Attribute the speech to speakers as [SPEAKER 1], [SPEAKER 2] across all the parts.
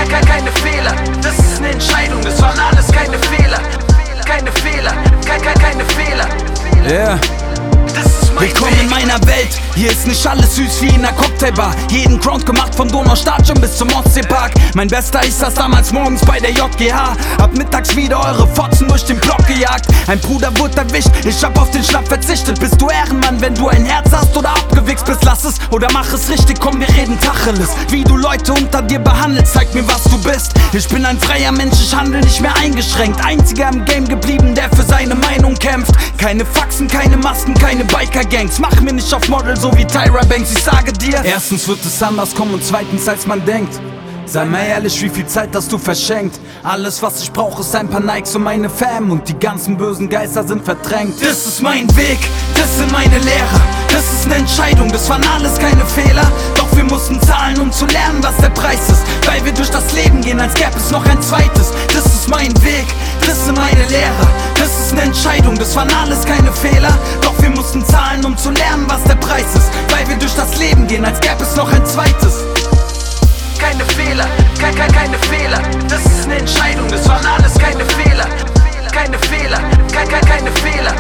[SPEAKER 1] keine Fehler. Das ist eine Entscheidung, das waren alles keine Fehler. Keine Fehler, keine Fehler.
[SPEAKER 2] Yeah.
[SPEAKER 1] Das ist mein
[SPEAKER 2] Willkommen in meiner Welt, hier ist nicht alles süß wie in einer Cocktailbar. Jeden Ground gemacht vom Donaustadion bis zum Ostseepark. Mein Bester, ich saß damals morgens bei der JGH. Hab mittags wieder eure Fotzen durch den Block gejagt. Ein Bruder wurde erwischt, ich hab auf den Schnapp verzichtet. Bist du Ehrenmann, wenn du ein Herz hast oder abgewichst bist? Lass es oder mach es richtig, komm, wir reden Tacheles. Wie du Leute unter dir behandelst, zeig mir, was du bist. Ich bin ein freier Mensch, ich handel nicht mehr eingeschränkt. Einziger im Game geblieben, der für seine Meinung kämpft. Keine Faxen, keine Masken, keine Biker-Gangs. Mach mir nicht auf Model, so wie Tyra Banks, ich sage dir. Erstens wird es anders kommen und zweitens als man denkt. Sei mal ehrlich, wie viel Zeit hast du verschenkt? Alles was ich brauche ist ein paar Nikes und meine Fam. Und die ganzen bösen Geister sind verdrängt. Das ist mein Weg, das sind meine Lehrer. Das ist eine Entscheidung, das waren alles keine Fehler. Doch wir mussten zahlen, um zu lernen, was der Preis ist. Weil wir durch das Leben gehen, als gäbe es noch ein zweites. Das ist mein Weg, das sind meine Lehrer. Das ist eine Entscheidung, das waren alles keine Fehler. Doch wir mussten zahlen, um zu lernen, was der Preis ist. Weil wir durch das Leben gehen, als gäbe es noch ein zweites.
[SPEAKER 1] Keine Fehler, keine Fehler. Das ist eine Entscheidung, das waren alles keine Fehler. Keine Fehler, keine Fehler.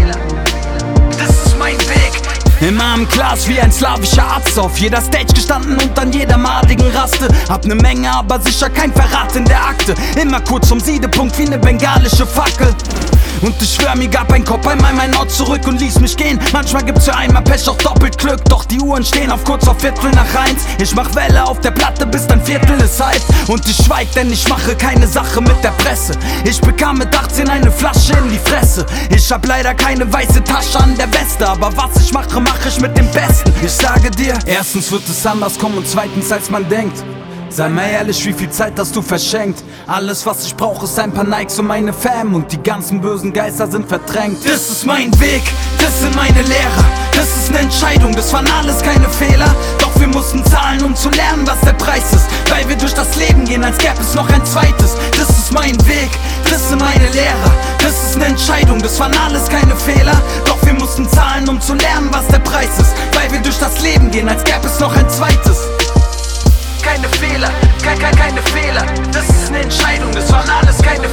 [SPEAKER 1] Das ist mein Weg.
[SPEAKER 2] Immer im Glas wie ein slawischer Arzt, auf jeder Stage gestanden und an jeder madigen Raste. Hab ne Menge, aber sicher kein Verrat in der Akte. Immer kurz zum Siedepunkt wie ne bengalische Fackel. Und ich schwör, mir gab ein Kopf einmal mein Ort zurück und ließ mich gehen. Manchmal gibt's für einmal Pech, auch doppelt Glück. Doch die Uhren stehen auf kurz vor 1:15. Ich mach Welle auf der Platte, bis dann Viertel ist halb. Und ich schweig, denn ich mache keine Sache mit der Presse. Ich bekam mit 18 eine Flasche in die Fresse. Ich hab leider keine weiße Tasche an der Weste, aber was ich mache, mache ich mit dem Besten. Ich sage dir, erstens wird es anders kommen und zweitens als man denkt. Sei mal ehrlich, wie viel Zeit hast du verschenkt? Alles was ich brauche ist ein paar Nikes und meine Fam. Und die ganzen bösen Geister sind verdrängt. Das ist mein Weg, das sind meine Lehrer. Das ist eine Entscheidung, das waren alles keine Fehler. Doch wir mussten zahlen, um zu lernen, was der Preis ist. Weil wir durch das Leben gehen, als gäbe es noch ein zweites. Das ist mein Weg, das sind meine Lehrer. Das ist eine Entscheidung, das waren alles keine Fehler. Doch wir mussten zahlen, um zu lernen, was der Preis ist. Weil wir durch das Leben gehen, als gäbe es noch ein zweites.
[SPEAKER 1] Keine Fehler, keine Fehler. Das ist eine Entscheidung, das waren alles keine